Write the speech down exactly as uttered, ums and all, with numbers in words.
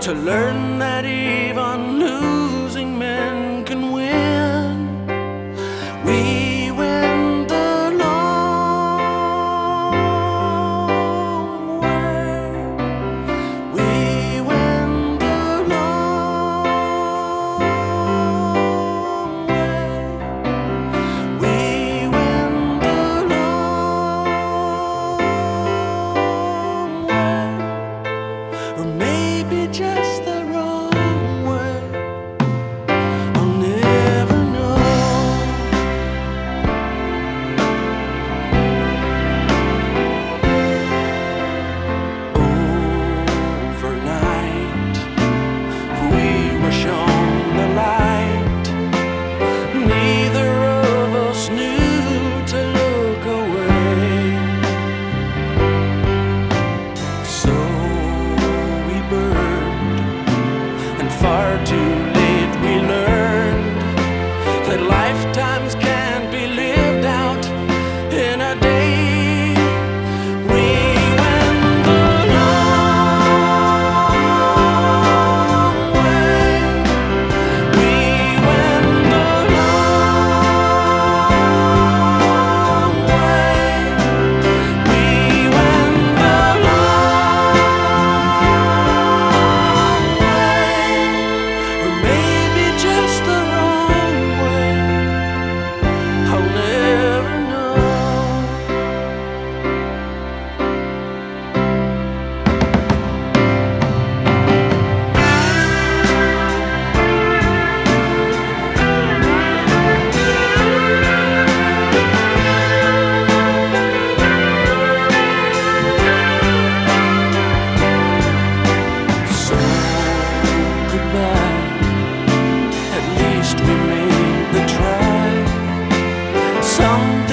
to learn that even losing men can win. We went the long way. We went the long way. We went the long way. Or maybe just the wrong way. I'll never know. Overnight, we were shown the light. Neither of us knew to look away. So we burned, and far too late we learned that lifetimes can't be lived out in a day. We went the long way. We went the long way. We went the long way. Or maybe just the wrong way. I'll never know. So goodbye. At least we made the try. Some